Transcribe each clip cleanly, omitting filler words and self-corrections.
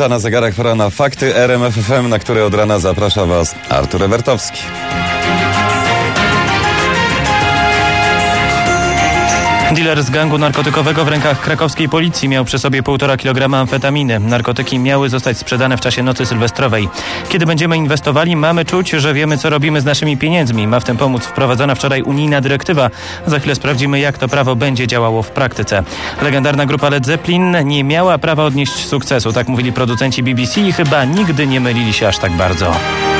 10:05 na zegarach, pora na fakty RMF FM, na które od rana zaprasza Was Artur Ewertowski. Dealer z gangu narkotykowego w rękach krakowskiej policji miał przy sobie 1,5 kg amfetaminy. Narkotyki miały zostać sprzedane w czasie nocy sylwestrowej. Kiedy będziemy inwestowali, mamy czuć, że wiemy, co robimy z naszymi pieniędzmi. Ma w tym pomóc wprowadzona wczoraj unijna dyrektywa. Za chwilę sprawdzimy, jak to prawo będzie działało w praktyce. Legendarna grupa Led Zeppelin nie miała prawa odnieść sukcesu. Tak mówili producenci BBC i chyba nigdy nie mylili się aż tak bardzo.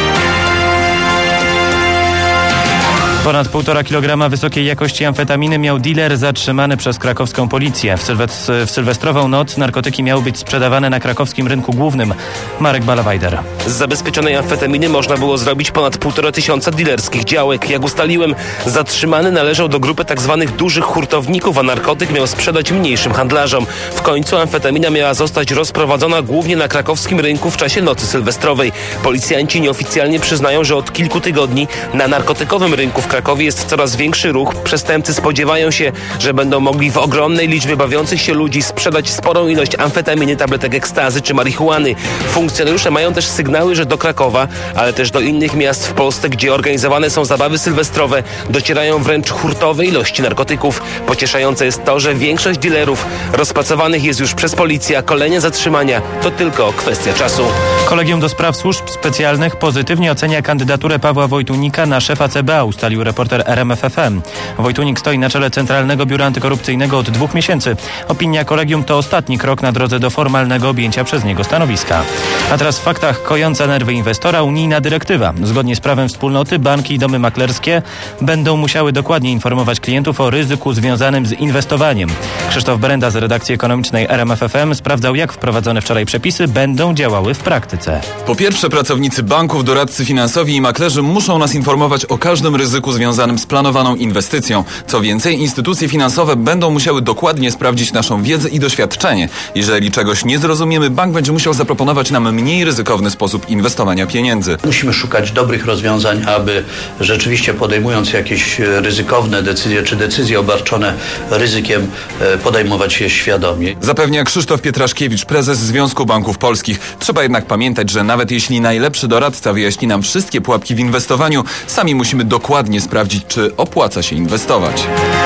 Ponad 1,5 kg wysokiej jakości amfetaminy miał dealer zatrzymany przez krakowską policję. W sylwestrową noc narkotyki miały być sprzedawane na krakowskim rynku głównym. Marek Balawajder. Z zabezpieczonej amfetaminy można było zrobić ponad 1500 dealerskich działek. Jak ustaliłem, zatrzymany należał do grupy tzw. dużych hurtowników, a narkotyk miał sprzedać mniejszym handlarzom. W końcu amfetamina miała zostać rozprowadzona głównie na krakowskim rynku w czasie nocy sylwestrowej. Policjanci nieoficjalnie przyznają, że od kilku tygodni na narkotykowym rynku w Krakowie jest coraz większy ruch. Przestępcy spodziewają się, że będą mogli w ogromnej liczbie bawiących się ludzi sprzedać sporą ilość amfetaminy, tabletek ekstazy czy marihuany. Funkcjonariusze mają też sygnały, że do Krakowa, ale też do innych miast w Polsce, gdzie organizowane są zabawy sylwestrowe, docierają wręcz hurtowe ilości narkotyków. Pocieszające jest to, że większość dealerów rozpracowanych jest już przez policję, a kolejne zatrzymania to tylko kwestia czasu. Kolegium do Spraw Służb Specjalnych pozytywnie ocenia kandydaturę Pawła Wojtunika na szefa CBA, ustalił reporter RMF FM. Wojtunik stoi na czele Centralnego Biura Antykorupcyjnego od 2 miesięcy. Opinia kolegium to ostatni krok na drodze do formalnego objęcia przez niego stanowiska. A teraz w faktach kojąca nerwy inwestora unijna dyrektywa. Zgodnie z prawem wspólnoty banki i domy maklerskie będą musiały dokładnie informować klientów o ryzyku związanym z inwestowaniem. Krzysztof Berenda z redakcji ekonomicznej RMF FM sprawdzał, jak wprowadzone wczoraj przepisy będą działały w praktyce. Po pierwsze, pracownicy banków, doradcy finansowi i maklerzy muszą nas informować o każdym ryzyku związanym z planowaną inwestycją. Co więcej, instytucje finansowe będą musiały dokładnie sprawdzić naszą wiedzę i doświadczenie. Jeżeli czegoś nie zrozumiemy, bank będzie musiał zaproponować nam mniej ryzykowny sposób inwestowania pieniędzy. Musimy szukać dobrych rozwiązań, aby rzeczywiście podejmując jakieś ryzykowne decyzje, czy decyzje obarczone ryzykiem, podejmować je świadomie. Zapewnia Krzysztof Pietraszkiewicz, prezes Związku Banków Polskich. Trzeba jednak pamiętać, że nawet jeśli najlepszy doradca wyjaśni nam wszystkie pułapki w inwestowaniu, sami musimy dokładnie sprawdzić, czy opłaca się inwestować.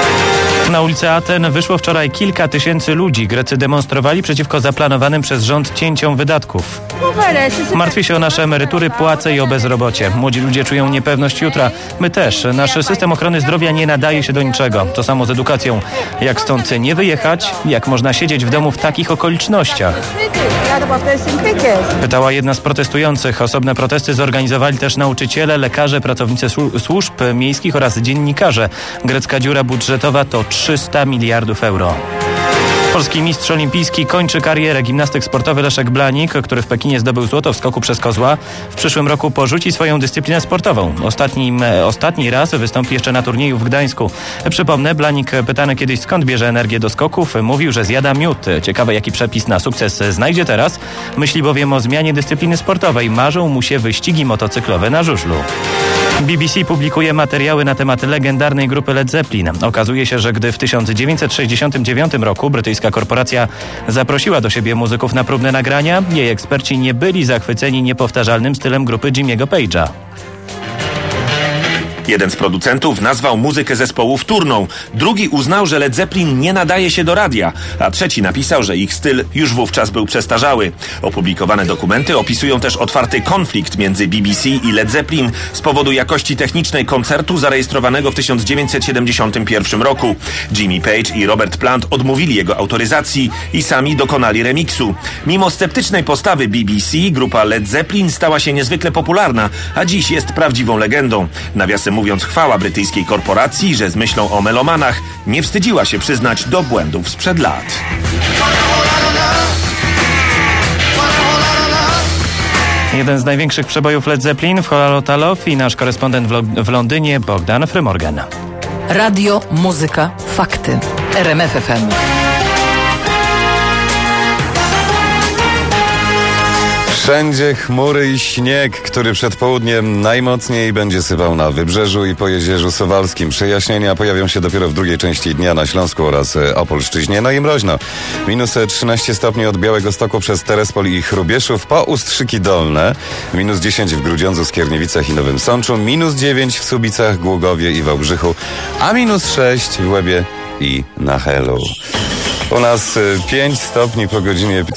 Na ulicy Aten wyszło wczoraj kilka tysięcy ludzi. Grecy demonstrowali przeciwko zaplanowanym przez rząd cięciom wydatków. Martwi się o nasze emerytury, płace i o bezrobocie. Młodzi ludzie czują niepewność jutra. My też. Nasz system ochrony zdrowia nie nadaje się do niczego. To samo z edukacją. Jak stąd nie wyjechać? Jak można siedzieć w domu w takich okolicznościach? Pytała jedna z protestujących. Osobne protesty zorganizowali też nauczyciele, lekarze, pracownicy służb miejskich oraz dziennikarze. Grecka dziura budżetowa to 300 miliardów euro. Polski mistrz olimpijski kończy karierę. Gimnastyk sportowy Leszek Blanik, który w Pekinie zdobył złoto w skoku przez kozła, w przyszłym roku porzuci swoją dyscyplinę sportową. Ostatni raz wystąpi jeszcze na turnieju w Gdańsku. Przypomnę, Blanik, pytany kiedyś, skąd bierze energię do skoków, mówił, że zjada miód. Ciekawe, jaki przepis na sukces znajdzie teraz. Myśli bowiem o zmianie dyscypliny sportowej. Marzą mu się wyścigi motocyklowe na żużlu. BBC publikuje materiały na temat legendarnej grupy Led Zeppelin. Okazuje się, że gdy w 1969 roku brytyjska korporacja zaprosiła do siebie muzyków na próbne nagrania, jej eksperci nie byli zachwyceni niepowtarzalnym stylem grupy Jimmy'ego Page'a. Jeden z producentów nazwał muzykę zespołu wtórną, drugi uznał, że Led Zeppelin nie nadaje się do radia, a trzeci napisał, że ich styl już wówczas był przestarzały. Opublikowane dokumenty opisują też otwarty konflikt między BBC i Led Zeppelin z powodu jakości technicznej koncertu zarejestrowanego w 1971 roku. Jimmy Page i Robert Plant odmówili jego autoryzacji i sami dokonali remiksu. Mimo sceptycznej postawy BBC, grupa Led Zeppelin stała się niezwykle popularna, a dziś jest prawdziwą legendą. Nawiasem mówiąc, chwała brytyjskiej korporacji, że z myślą o melomanach nie wstydziła się przyznać do błędów sprzed lat. Jeden z największych przebojów Led Zeppelin w Holotalow i nasz korespondent w Londynie Bogdan Frymorgan. Radio, muzyka, fakty. RMF FM. Wszędzie chmury i śnieg, który przed południem najmocniej będzie sypał na Wybrzeżu i po Jezierzu Suwalskim. Przejaśnienia pojawią się dopiero w drugiej części dnia na Śląsku oraz Opolszczyźnie. No i mroźno. Minus 13 stopni od Białegostoku przez Terespol i Chrubieszów po Ustrzyki Dolne. Minus 10 w Grudziądzu, Skierniewicach i Nowym Sączu. Minus 9 w Słubicach, Głogowie i Wałbrzychu. A minus 6 w Łebie i na Helu. U nas 5 stopni po godzinie